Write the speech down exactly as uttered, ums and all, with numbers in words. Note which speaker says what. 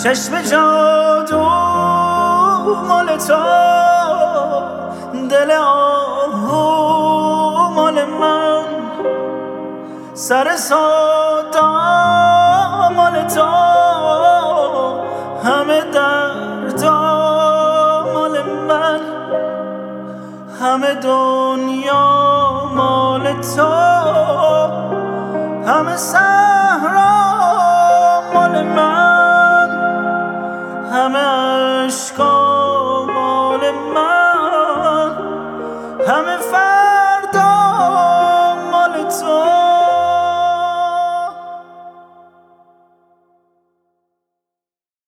Speaker 1: چشم جادو مال تو، دل آهو مال من، سر سودا مال تو، همه دردا مال من، همه دنیا مال تو، همه صحرا مال من، همه عشقا